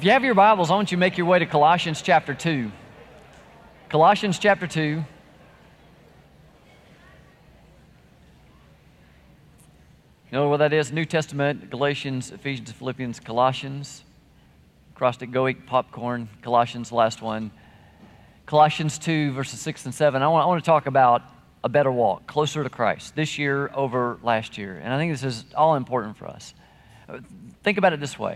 If you have your Bibles, I want you to make your way to Colossians chapter 2. Colossians chapter 2. You know what that is? New Testament, Galatians, Ephesians, Philippians, Colossians. Acrostic, go eat popcorn. Colossians, last one. Colossians 2, verses 6 and 7. I want to talk about a better walk, closer to Christ, this year over last year. And I think this is all important for us. Think about it this way.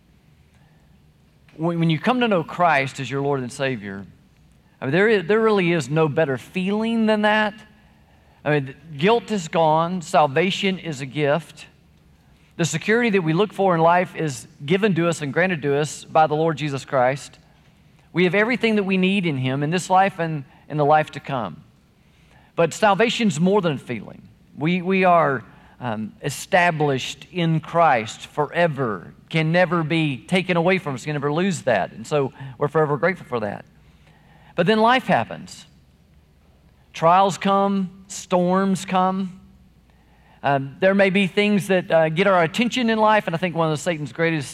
When you come to know Christ as your Lord and Savior, I mean, there really is no better feeling than that. I mean, guilt is gone. Salvation is a gift. The security that we look for in life is given to us and granted to us by the Lord Jesus Christ. We have everything that we need in Him in this life and in the life to come. But salvation's more than a feeling. We are established in Christ forever, can never be taken away from us, can never lose that. And so we're forever grateful for that. But then life happens. Trials come, storms come. There may be things that get our attention in life, and I think one of Satan's greatest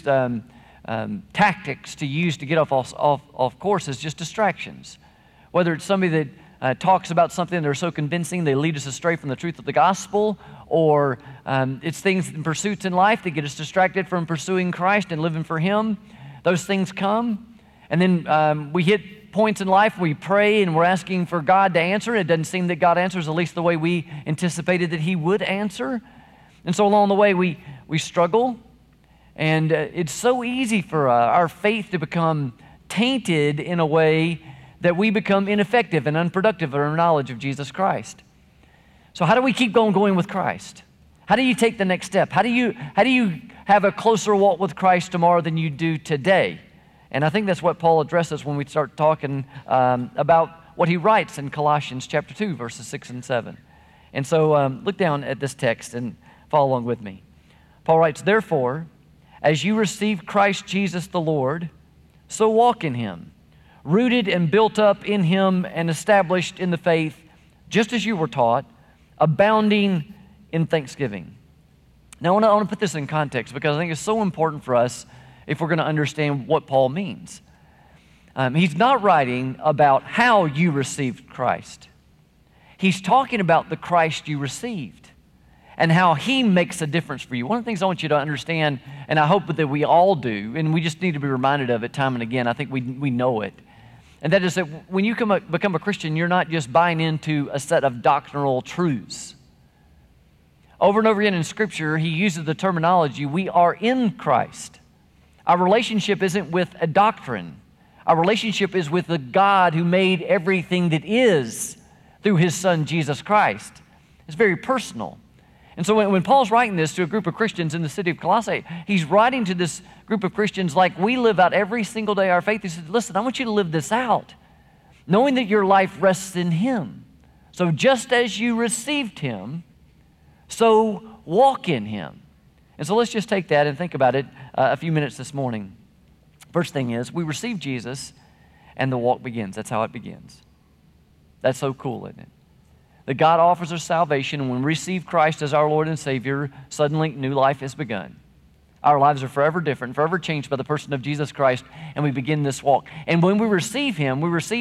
tactics to use to get off course is just distractions. Whether it's somebody that talks about something that are so convincing they lead us astray from the truth of the gospel, or it's things and pursuits in life that get us distracted from pursuing Christ and living for Him. Those things come, and then we hit points in life where we pray and we're asking for God to answer. It doesn't seem that God answers at least the way we anticipated that He would answer. And so along the way we struggle, and it's so easy for our faith to become tainted in a way that we become ineffective and unproductive in our knowledge of Jesus Christ. So how do we keep going with Christ? How do you take the next step? How do you have a closer walk with Christ tomorrow than you do today? And I think that's what Paul addresses when we start talking about what he writes in Colossians chapter 2, verses 6 and 7. And so look down at this text and follow along with me. Paul writes, "Therefore, as you received Christ Jesus the Lord, so walk in Him, rooted and built up in Him and established in the faith, just as you were taught, abounding in thanksgiving." Now, I want to put this in context because I think it's so important for us if we're going to understand what Paul means. He's not writing about how you received Christ. He's talking about the Christ you received and how He makes a difference for you. One of the things I want you to understand, and I hope that we all do, and we just need to be reminded of it time and again, I think we know it, and that is that when you become a Christian, you're not just buying into a set of doctrinal truths. Over and over again in Scripture, he uses the terminology, we are in Christ. Our relationship isn't with a doctrine. Our relationship is with the God who made everything that is through His Son, Jesus Christ. It's very personal. And so when Paul's writing this to a group of Christians in the city of Colossae, he's writing to this group of Christians like we live out every single day our faith. He says, listen, I want you to live this out, knowing that your life rests in Him. So just as you received Him, so walk in Him. And so let's just take that and think about it a few minutes this morning. First thing is, we receive Jesus and the walk begins. That's how it begins. That's so cool, isn't it? That God offers us salvation, and when we receive Christ as our Lord and Savior, suddenly new life has begun. Our lives are forever different, forever changed by the person of Jesus Christ, and we begin this walk. And when we receive Him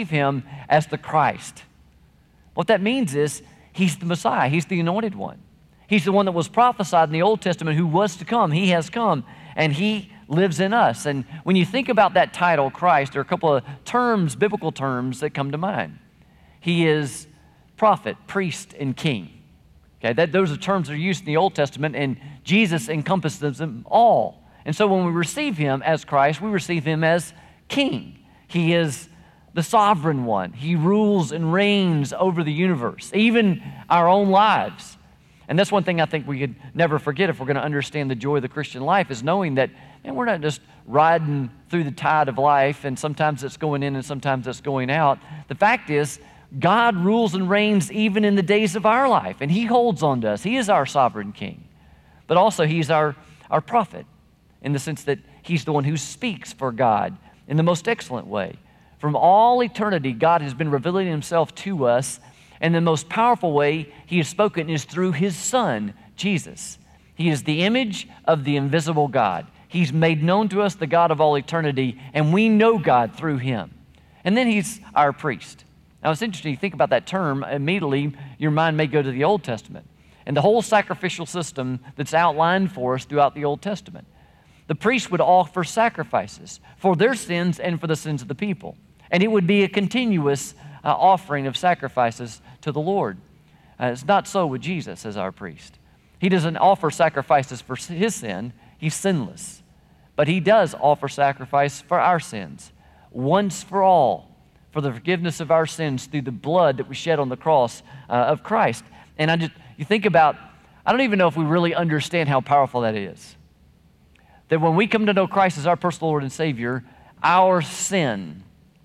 as the Christ. What that means is He's the Messiah. He's the anointed one. He's the one that was prophesied in the Old Testament who was to come. He has come, and He lives in us. And when you think about that title, Christ, there are a couple of terms, biblical terms, that come to mind. He is prophet, priest, and king. Okay, those are terms that are used in the Old Testament, and Jesus encompasses them all. And so when we receive Him as Christ, we receive Him as King. He is the sovereign one. He rules and reigns over the universe, even our own lives. And that's one thing I think we could never forget if we're going to understand the joy of the Christian life, is knowing that, man, we're not just riding through the tide of life, and sometimes it's going in and sometimes it's going out. The fact is, God rules and reigns even in the days of our life, and He holds on to us. He is our sovereign King. But also He's our prophet, in the sense that He's the one who speaks for God in the most excellent way. From all eternity, God has been revealing Himself to us, and the most powerful way He has spoken is through His Son, Jesus. He is the image of the invisible God. He's made known to us the God of all eternity, and we know God through him. And then he's our priest. Now, it's interesting, you think about that term, immediately your mind may go to the Old Testament and the whole sacrificial system that's outlined for us throughout the Old Testament. The priest would offer sacrifices for their sins and for the sins of the people. And it would be a continuous offering of sacrifices to the Lord. It's not so with Jesus as our priest. He doesn't offer sacrifices for his sin. He's sinless. But he does offer sacrifice for our sins, once for all, for the forgiveness of our sins through the blood that was shed on the cross of Christ. And you think about, I don't even know if we really understand how powerful that is. That when we come to know Christ as our personal Lord and Savior, our sin,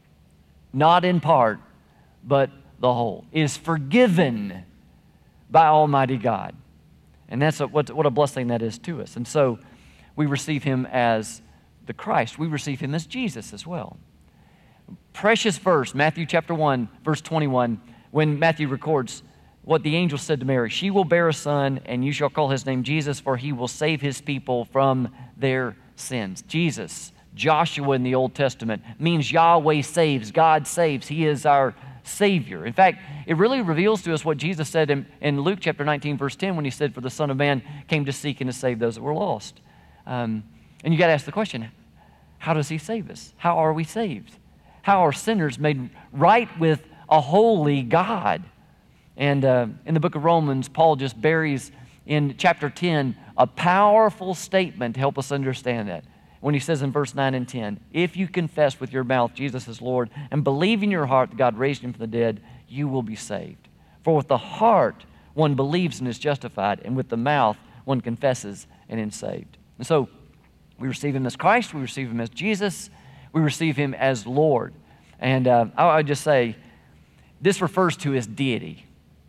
not in part, but the whole, is forgiven by Almighty God. And that's what a blessing that is to us. And so we receive him as the Christ. We receive him as Jesus as well. Precious verse, Matthew chapter 1, verse 21, when Matthew records what the angel said to Mary. She will bear a son, and you shall call his name Jesus, for he will save his people from their sins. Jesus, Joshua in the Old Testament, means Yahweh saves, God saves. He is our Savior. In fact, it really reveals to us what Jesus said in Luke chapter 19, verse 10, when he said, for the Son of Man came to seek and to save those that were lost. And you got to ask the question, how does he save us? How are we saved? How are sinners made right with a holy God? And in the book of Romans, Paul just buries in chapter 10 a powerful statement to help us understand that. When he says in verse 9 and 10, if you confess with your mouth Jesus is Lord and believe in your heart that God raised him from the dead, you will be saved. For with the heart one believes and is justified, and with the mouth one confesses and is saved. And so we receive him as Christ, we receive him as Jesus, we receive him as Lord. And I would just say, this refers to his deity.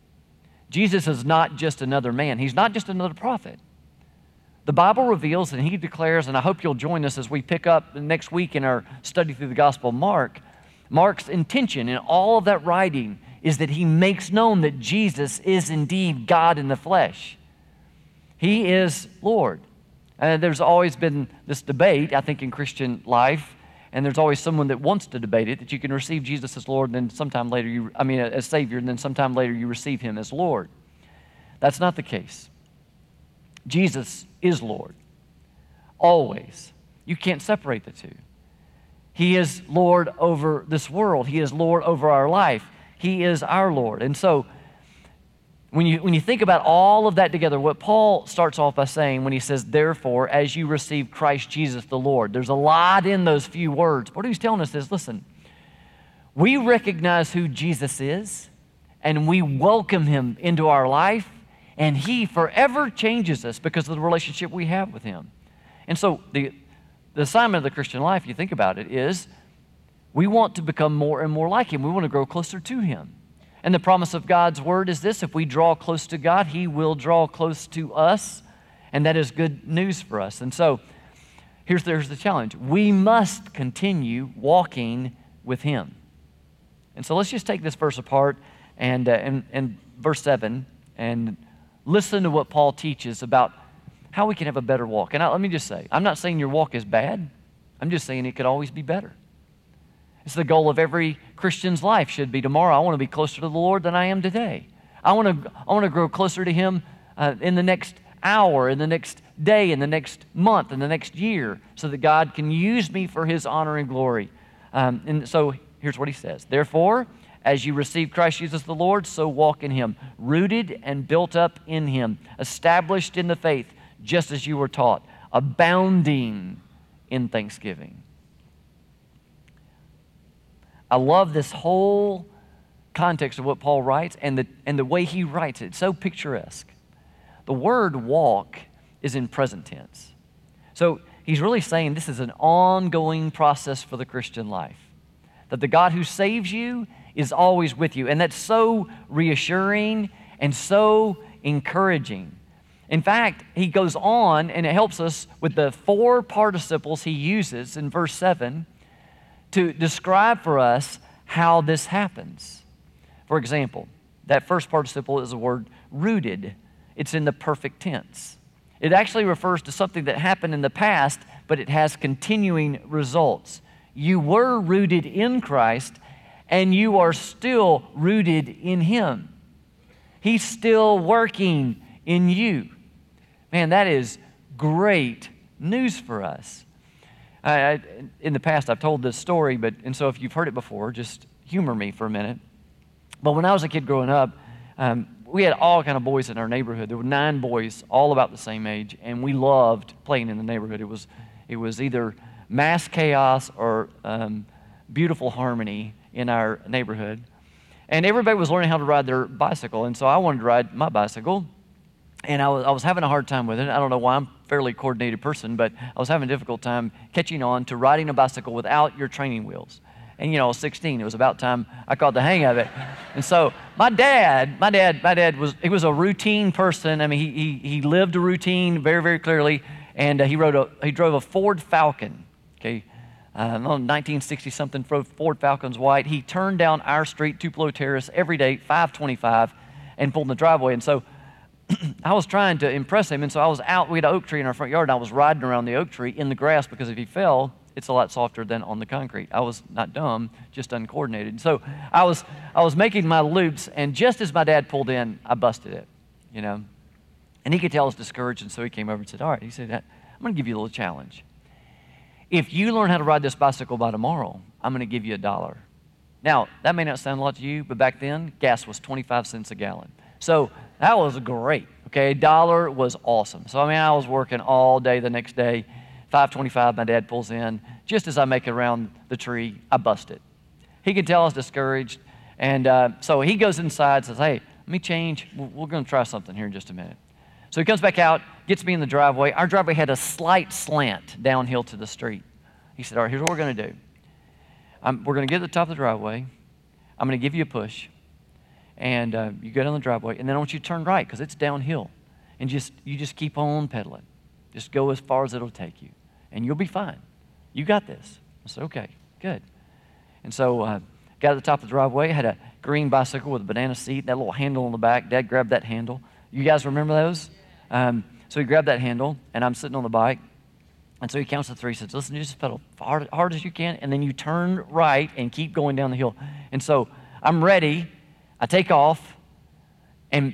Jesus is not just another man. He's not just another prophet. The Bible reveals, and he declares, and I hope you'll join us as we pick up next week in our study through the Gospel of Mark. Mark's intention in all of that writing is that he makes known that Jesus is indeed God in the flesh. He is Lord. And there's always been this debate, I think, in Christian life, and there's always someone that wants to debate it, that you can receive Jesus as Lord, and then sometime later, as Savior, and then sometime later you receive him as Lord. That's not the case. Jesus is Lord, always. You can't separate the two. He is Lord over this world. He is Lord over our life. He is our Lord. And so when you think about all of that together, what Paul starts off by saying when he says, therefore, as you receive Christ Jesus the Lord, there's a lot in those few words. What he's telling us is, listen, we recognize who Jesus is, and we welcome him into our life, and he forever changes us because of the relationship we have with him. And so the assignment of the Christian life, you think about it, is we want to become more and more like him. We want to grow closer to him. And the promise of God's word is this: if we draw close to God, he will draw close to us, and that is good news for us. And so here's the challenge. We must continue walking with him. And so let's just take this verse apart and verse 7 and listen to what Paul teaches about how we can have a better walk. And let me just say, I'm not saying your walk is bad. I'm just saying it could always be better. It's the goal of every Christian's life should be tomorrow. I want to be closer to the Lord than I am today. I want to grow closer to him in the next hour, in the next day, in the next month, in the next year, so that God can use me for his honor and glory. And so here's what he says. Therefore, as you receive Christ Jesus the Lord, so walk in him, rooted and built up in him, established in the faith, just as you were taught, abounding in thanksgiving. I love this whole context of what Paul writes and the way he writes it. It's so picturesque. The word walk is in present tense. So he's really saying this is an ongoing process for the Christian life. That the God who saves you is always with you. And that's so reassuring and so encouraging. In fact, he goes on and it helps us with the 4 participles he uses in verse 7 to describe for us how this happens. For example, that first participle is the word rooted. It's in the perfect tense. It actually refers to something that happened in the past, but it has continuing results. You were rooted in Christ, and you are still rooted in Him. He's still working in you. Man, that is great news for us. In the past, I've told this story, and so if you've heard it before, just humor me for a minute. But when I was a kid growing up, we had all kind of boys in our neighborhood. There were 9 boys, all about the same age, and we loved playing in the neighborhood. It was either mass chaos or beautiful harmony in our neighborhood. And everybody was learning how to ride their bicycle, and so I wanted to ride my bicycle. And I was having a hard time with it. I don't know why. I'm a fairly coordinated person, but I was having a difficult time catching on to riding a bicycle without your training wheels. And I was 16. It was about time I caught the hang of it. And so my dad was a routine person. I mean, he lived a routine very, very clearly. And he drove a Ford Falcon. Okay, 1960-something Ford Falcon's white. He turned down our street, Tupelo Terrace, every day, 525, and pulled in the driveway. And so I was trying to impress him, and so I was out. We had an oak tree in our front yard, and I was riding around the oak tree in the grass because if he fell, it's a lot softer than on the concrete. I was not dumb, just uncoordinated. So I was making my loops, and just as my dad pulled in, I busted it, And he could tell I was discouraged, and so he came over and said, all right, he said, I'm going to give you a little challenge. If you learn how to ride this bicycle by tomorrow, I'm going to give you $1. Now, that may not sound a lot to you, but back then, gas was 25 cents a gallon. So that was great, okay? $1 was awesome. So, I was working all day the next day. 5:25, my dad pulls in. Just as I make it around the tree, I bust it. He could tell I was discouraged. And so he goes inside and says, hey, let me change. We're going to try something here in just a minute. So he comes back out, gets me in the driveway. Our driveway had a slight slant downhill to the street. He said, all right, here's what we're going to do. We're going to get to the top of the driveway. I'm going to give you a push. And you go down the driveway, and then I want you to turn right because it's downhill. And you just keep on pedaling. Just go as far as it'll take you, and you'll be fine. You got this. I said, okay, good. And so got to the top of the driveway, had a green bicycle with a banana seat, that little handle on the back. Dad grabbed that handle. You guys remember those? So he grabbed that handle, and I'm sitting on the bike. And so he counts to 3, says, listen, you just pedal hard as you can, and then you turn right and keep going down the hill. And so I'm ready. I take off, and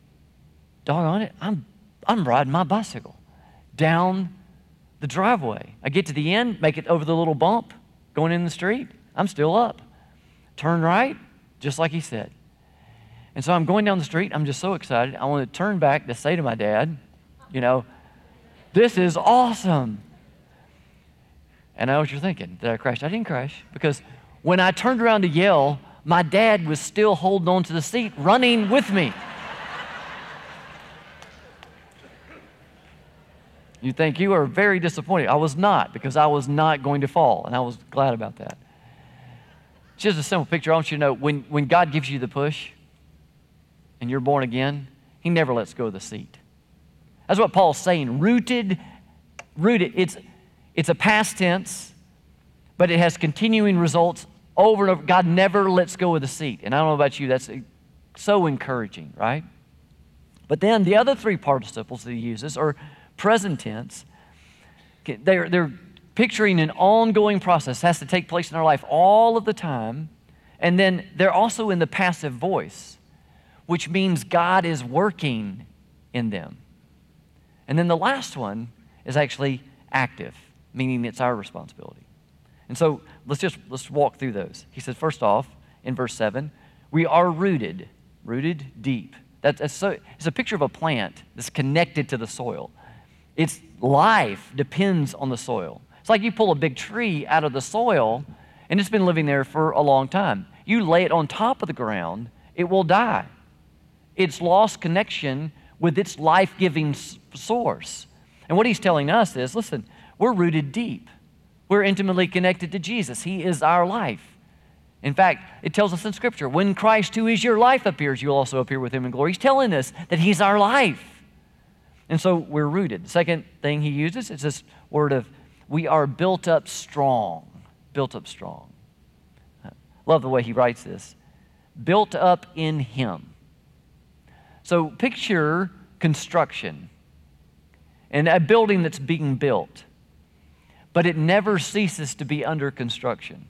doggone it, I'm riding my bicycle down the driveway. I get to the end, make it over the little bump, going in the street. I'm still up. Turn right, just like he said. And so I'm going down the street. I'm just so excited. I want to turn back to say to my dad, this is awesome. And I know what you're thinking. Did I crash? I didn't crash because when I turned around to yell, my dad was still holding on to the seat, running with me. You think you are very disappointed. I was not, because I was not going to fall, and I was glad about that. It's just a simple picture. I want you to know when God gives you the push and you're born again, He never lets go of the seat. That's what Paul's saying. Rooted. It's a past tense, but it has continuing results over and over. God never lets go of the seat. And I don't know about you, that's so encouraging, right? But then the other 3 participles that he uses are present tense. They're picturing an ongoing process. It has to take place in our life all of the time. And then they're also in the passive voice, which means God is working in them. And then the last one is actually active, meaning it's our responsibility. And so let's walk through those. He says, first off, in verse 7, we are rooted deep. It's a picture of a plant that's connected to the soil. Its life depends on the soil. It's like you pull a big tree out of the soil, and it's been living there for a long time. You lay it on top of the ground, it will die. It's lost connection with its life-giving source. And what he's telling us is, listen, we're rooted deep. We're intimately connected to Jesus. He is our life. In fact, it tells us in Scripture, when Christ, who is your life, appears, you'll also appear with Him in glory. He's telling us that He's our life. And so we're rooted. The second thing he uses is this word of, we are built up strong. Built up strong. Love the way he writes this. Built up in Him. So picture construction and a building that's being built. but it never ceases to be under construction.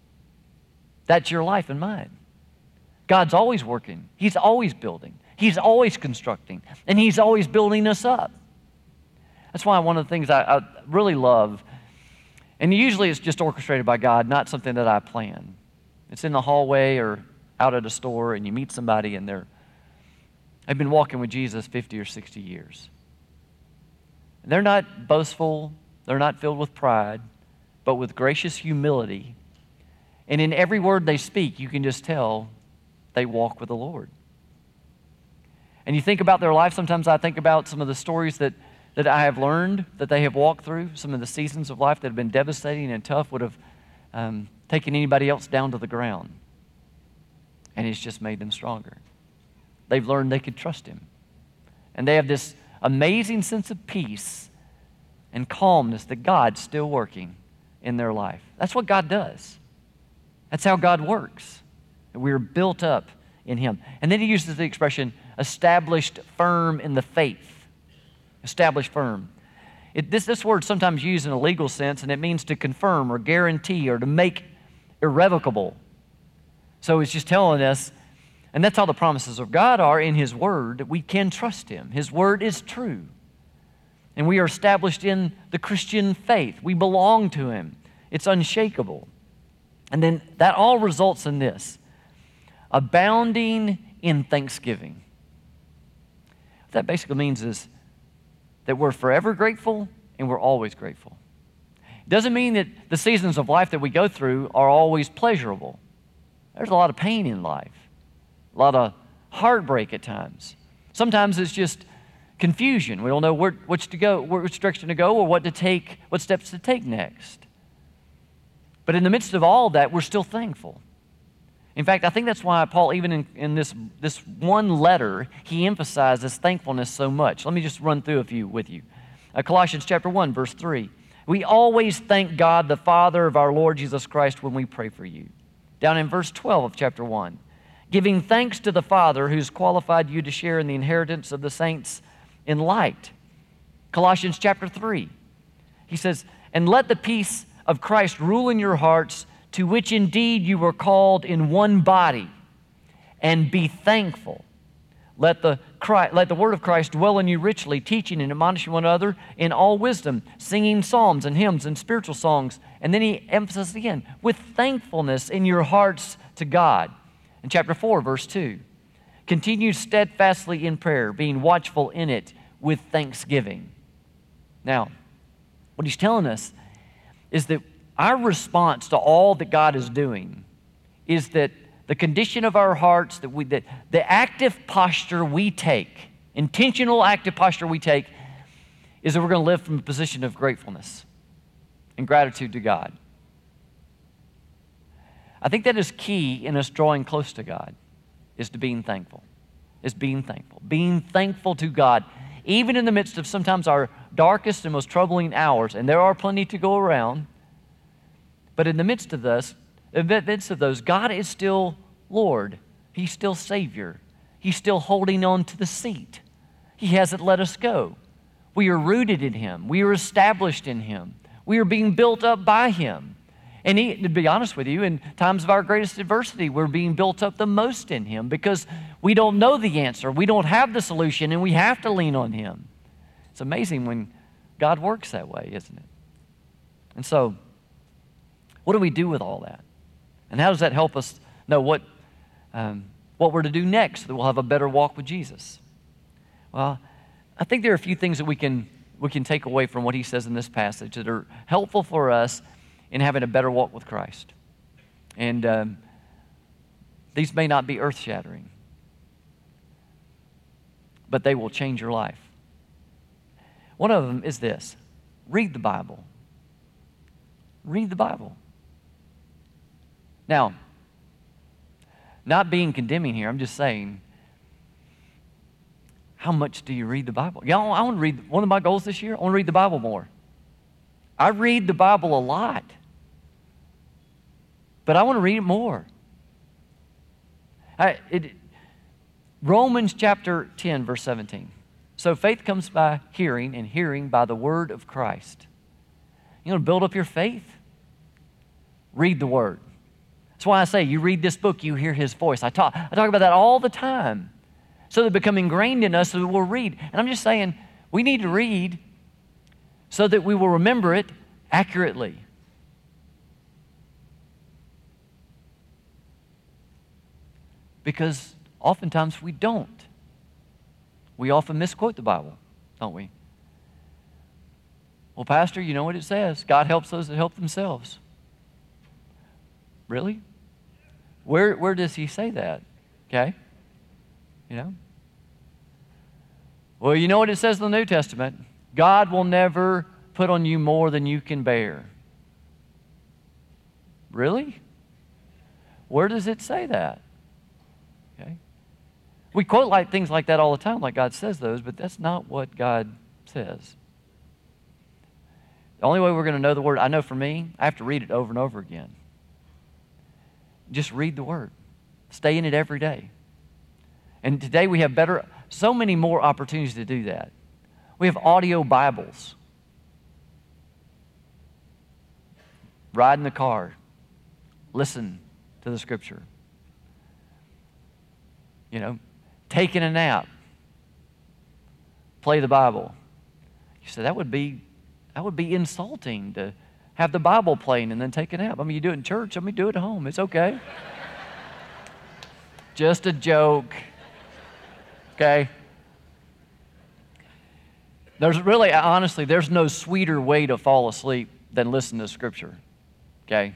That's your life and mine. God's always working. He's always building. He's always constructing. And He's always building us up. That's why one of the things I really love, and usually it's just orchestrated by God, not something that I plan. It's in the hallway or out at a store, and you meet somebody and they've been walking with Jesus 50 or 60 years. And they're not boastful. They're not filled with pride, but with gracious humility. And in every word they speak, you can just tell they walk with the Lord. And you think about their life, sometimes I think about some of the stories that I have learned that they have walked through, some of the seasons of life that have been devastating and tough, would have taken anybody else down to the ground. And it's just made them stronger. They've learned they could trust Him. And they have this amazing sense of peace and calmness that God's still working in their life. That's what God does. That's how God works. We're built up in Him. And then He uses the expression, established firm in the faith. Established firm. This word is sometimes used in a legal sense, and it means to confirm or guarantee or to make irrevocable. So it's just telling us, and that's how the promises of God are in His Word, that we can trust Him. His Word is true. And we are established in the Christian faith. We belong to Him. It's unshakable. And then that all results in this, abounding in thanksgiving. What that basically means is that we're forever grateful and we're always grateful. It doesn't mean that the seasons of life that we go through are always pleasurable. There's a lot of pain in life, a lot of heartbreak at times. Sometimes it's just confusion. We don't know which direction to go or what steps to take next. But in the midst of all that, we're still thankful. In fact, I think that's why Paul, even in this one letter, he emphasizes thankfulness so much. Let me just run through a few with you. Colossians chapter 1, verse 3. We always thank God, the Father of our Lord Jesus Christ, when we pray for you. Down in verse 12 of chapter 1. Giving thanks to the Father who's qualified you to share in the inheritance of the saints in light. Colossians chapter 3. He says, and let the peace of Christ rule in your hearts, to which indeed you were called in one body, and be thankful. Let the word of Christ dwell in you richly, teaching and admonishing one another in all wisdom, singing psalms and hymns and spiritual songs. And then he emphasizes again, with thankfulness in your hearts to God. In chapter 4, verse 2, continue steadfastly in prayer, being watchful in it with thanksgiving. Now, what he's telling us is that our response to all that God is doing is that the condition of our hearts, that the active posture we take, intentional active posture we take, is that we're going to live from a position of gratefulness and gratitude to God. I think that is key in us drawing close to God, is to being thankful. Is being thankful. Being thankful to God, even in the midst of sometimes our darkest and most troubling hours, and there are plenty to go around. But in the midst of those, God is still Lord. He's still Savior. He's still holding on to the seat. He hasn't let us go. We are rooted in Him. We are established in Him. We are being built up by Him. And to be honest with you, in times of our greatest adversity, we're being built up the most in Him because we don't know the answer. We don't have the solution, and we have to lean on Him. It's amazing when God works that way, isn't it? And so, what do we do with all that? And how does that help us know what we're to do next so that we'll have a better walk with Jesus? Well, I think there are a few things that we can take away from what he says in this passage that are helpful for us in having a better walk with Christ. And these may not be earth-shattering, but they will change your life. One of them is this: read the Bible. Read the Bible. Now, not being condemning here, I'm just saying, how much do you read the Bible? Yeah, I want to read, one of my goals this year, I want to read the Bible more. I read the Bible a lot, but I want to read it more. Romans chapter 10, verse 17. So faith comes by hearing, and hearing by the word of Christ. You want to build up your faith? Read the Word. That's why I say you read this book, you hear His voice. I talk about that all the time so that it become ingrained in us so that we'll read. And I'm just saying we need to read so that we will remember it accurately. Because oftentimes we don't. We often misquote the Bible, don't we? Well, Pastor, you know what it says. God helps those that help themselves. Really? Where does He say that? Okay? You know? Well, you know what it says in the New Testament? God will never put on you more than you can bear. Really? Where does it say that? Okay? We quote things like that all the time, like God says those, but that's not what God says. The only way we're going to know the Word, I know for me, I have to read it over and over again. Just read the Word. Stay in it every day. And today we have so many more opportunities to do that. We have audio Bibles. Ride in the car. Listen to the Scripture. You know, taking a nap. Play the Bible. You say that would be insulting to have the Bible playing and then take a nap. I mean, you do it in church. I mean, do it at home. It's okay. Just a joke. Okay? Honestly, there's no sweeter way to fall asleep than listen to Scripture. Okay?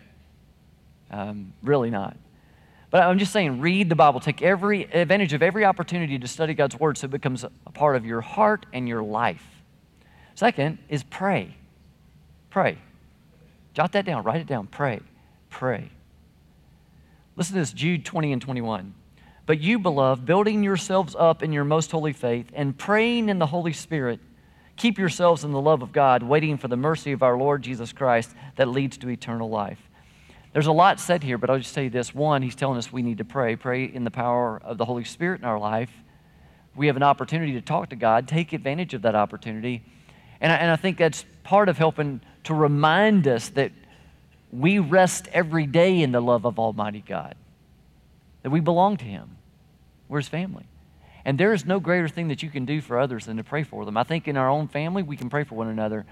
Really not. But I'm just saying, read the Bible. Take every advantage of every opportunity to study God's Word so it becomes a part of your heart and your life. Second is pray. Pray. Jot that down. Write it down. Pray. Pray. Listen to this, Jude 20 and 21. But you, beloved, building yourselves up in your most holy faith and praying in the Holy Spirit, keep yourselves in the love of God, waiting for the mercy of our Lord Jesus Christ that leads to eternal life. There's a lot said here, but I'll just tell you this. One, he's telling us we need to pray. Pray in the power of the Holy Spirit in our life. We have an opportunity to talk to God. Take advantage of that opportunity. And I think that's part of helping to remind us that we rest every day in the love of Almighty God, that we belong to Him. We're His family. And there is no greater thing that you can do for others than to pray for them. I think in our own family, we can pray for one another.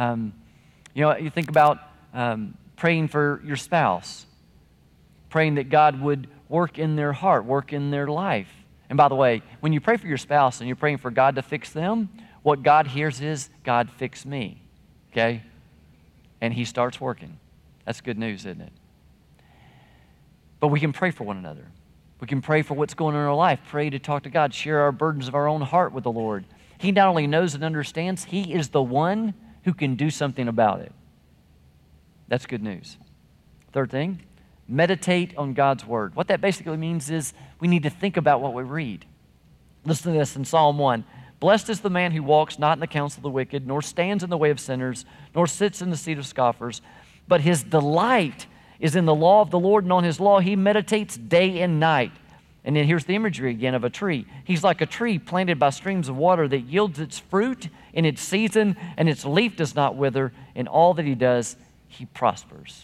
You think about praying for your spouse, praying that God would work in their heart, work in their life. And by the way, when you pray for your spouse and you're praying for God to fix them, what God hears is, God, fix me. Okay? And He starts working. That's good news, isn't it? But we can pray for one another. We can pray for what's going on in our life. Pray to talk to God. Share our burdens of our own heart with the Lord. He not only knows and understands, He is the one who can do something about it. That's good news. Third thing, meditate on God's Word. What that basically means is we need to think about what we read. Listen to this in Psalm 1. Blessed is the man who walks not in the counsel of the wicked, nor stands in the way of sinners, nor sits in the seat of scoffers, but his delight is in the law of the Lord, and on His law he meditates day and night. And then here's the imagery again of a tree. He's like a tree planted by streams of water that yields its fruit in its season, and its leaf does not wither. In all that he does, he prospers.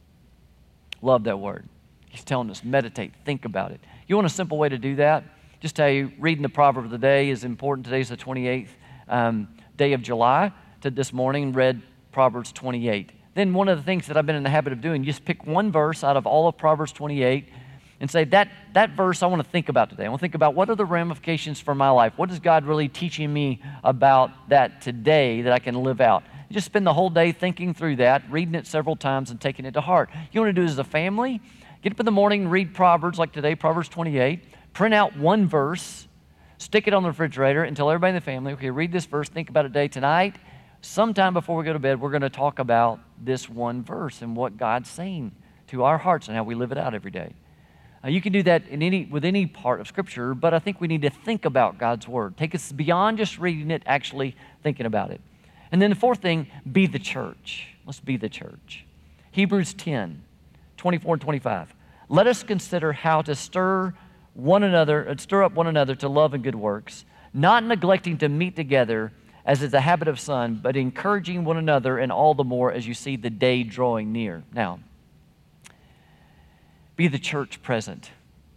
Love that word. He's telling us, meditate, think about it. You want a simple way to do that? Just tell you, reading the proverb of the day is important. Today's the 28th day of July. This morning, read Proverbs 28. Then one of the things that I've been in the habit of doing, just pick one verse out of all of Proverbs 28 and say, that verse I want to think about today. I want to think about what are the ramifications for my life? What is God really teaching me about that today that I can live out? Just spend the whole day thinking through that, reading it several times and taking it to heart. You want to do it as a family? Get up in the morning and read Proverbs like today, Proverbs 28. Print out one verse, stick it on the refrigerator and tell everybody in the family, okay, read this verse, think about it today. Tonight, sometime before we go to bed, we're going to talk about this one verse and what God's saying to our hearts and how we live it out every day. You can do that with any part of Scripture, but I think we need to think about God's Word. Take us beyond just reading it, actually thinking about it. And then the fourth thing, be the church. Let's be the church. Hebrews 10, 24 and 25. Let us consider how to stir up one another to love and good works, not neglecting to meet together, as is the habit of some, but encouraging one another, and all the more as you see the day drawing near. Now, be the church present.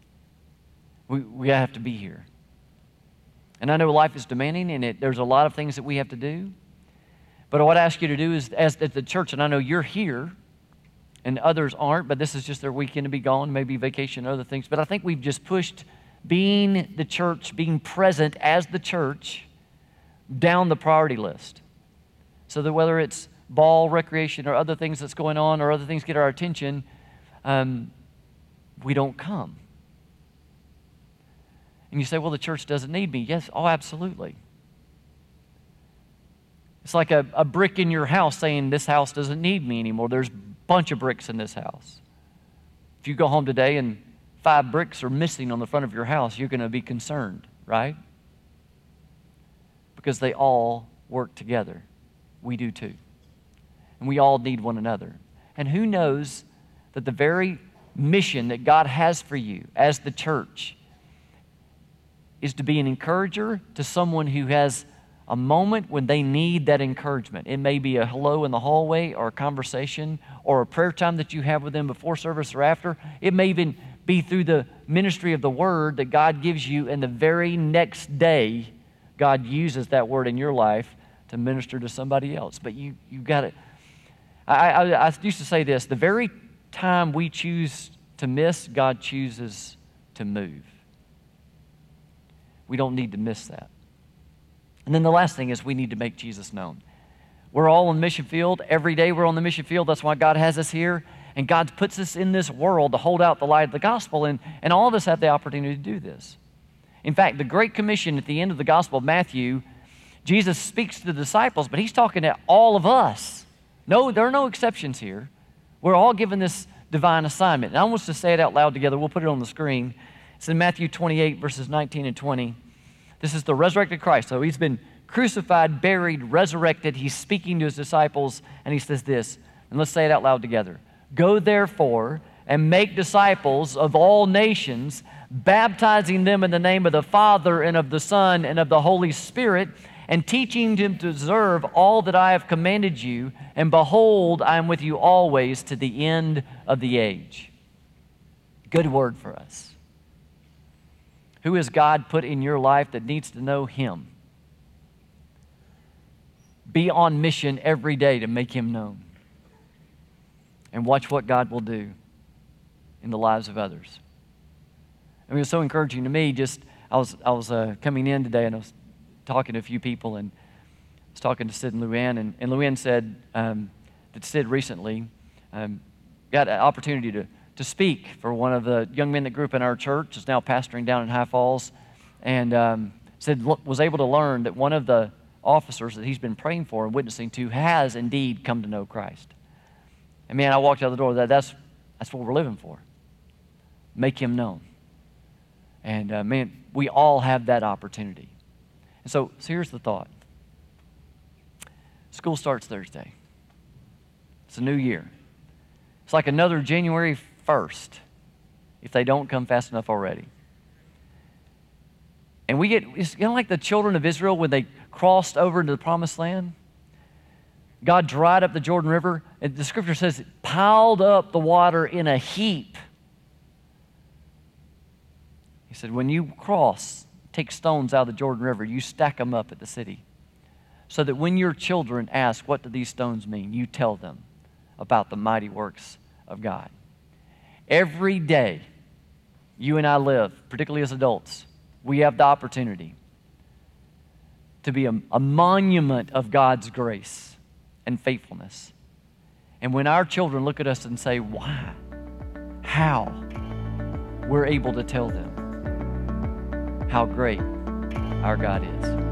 We have to be here. And I know life is demanding, and there's a lot of things that we have to do. But what I ask you to do is, as at the church, and I know you're here, and others aren't, but this is just their weekend to be gone, maybe vacation, other things. But I think we've just pushed being the church, being present as the church, down the priority list. So that whether it's ball, recreation, or other things that's going on, or other things get our attention, we don't come. And you say, well, the church doesn't need me. Yes, oh, absolutely. It's like a brick in your house saying, this house doesn't need me anymore. There's a bunch of bricks in this house. If you go home today and 5 bricks are missing on the front of your house, you're going to be concerned, right? Because they all work together. We do too. And we all need one another. And who knows that the very mission that God has for you as the church is to be an encourager to someone who has a moment when they need that encouragement. It may be a hello in the hallway, or a conversation, or a prayer time that you have with them before service or after. It may even be through the ministry of the word that God gives you, and the very next day God uses that word in your life to minister to somebody else. But you got it. I used to say this: the very time we choose to miss, God chooses to move. We don't need to miss that. And then the last thing is we need to make Jesus known. We're all on the mission field. Every day we're on the mission field. That's why God has us here. And God puts us in this world to hold out the light of the gospel. And all of us have the opportunity to do this. In fact, the Great Commission at the end of the Gospel of Matthew, Jesus speaks to the disciples, but he's talking to all of us. No, there are no exceptions here. We're all given this divine assignment. And I want us to say it out loud together. We'll put it on the screen. It's in Matthew 28, verses 19 and 20. This is the resurrected Christ. So he's been crucified, buried, resurrected. He's speaking to his disciples, and he says this, and let's say it out loud together. Go therefore and make disciples of all nations, baptizing them in the name of the Father and of the Son and of the Holy Spirit, and teaching them to observe all that I have commanded you. And behold, I am with you always to the end of the age. Good word for us. Who has God put in your life that needs to know him? Be on mission every day to make him known. And watch what God will do in the lives of others. I mean, it was so encouraging to me. I was coming in today, and I was talking to a few people, and I was talking to Sid and Luann, and Luann said that Sid recently got an opportunity to speak for one of the young men that grew up in our church, is now pastoring down in High Falls, and Sid was able to learn that one of the officers that he's been praying for and witnessing to has indeed come to know Christ. And man, I walked out the door, that's what we're living for. Make him known. And man, we all have that opportunity. And so here's the thought. School starts Thursday. It's a new year. It's like another January 1st if they don't come fast enough already. And it's kind of like the children of Israel when they crossed over into the promised land. God dried up the Jordan River, and the scripture says it piled up the water in a heap. He said, when you cross, take stones out of the Jordan River, you stack them up at the city, so that when your children ask, what do these stones mean? You tell them about the mighty works of God. Every day you and I live, particularly as adults, we have the opportunity to be a monument of God's grace and faithfulness. And when our children look at us and say, why? How? We're able to tell them how great our God is.